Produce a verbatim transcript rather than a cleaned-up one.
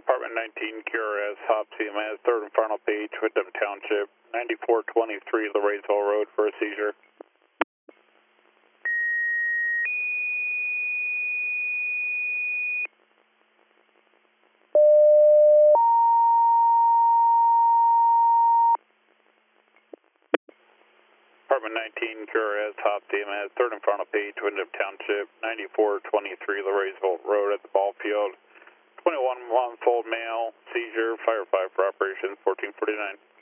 Department nineteen, Q R S, Hop C M S, third and final page, Windham Township, ninety-four twenty-three, Lorraiseville Road for a seizure. Department nineteen, Q R S, Hop C M S, third and final page, Windham Township, ninety-four twenty-three, Lorraiseville Road at the ball field. twenty-one month old male, seizure, firefighter for operation fourteen forty-nine.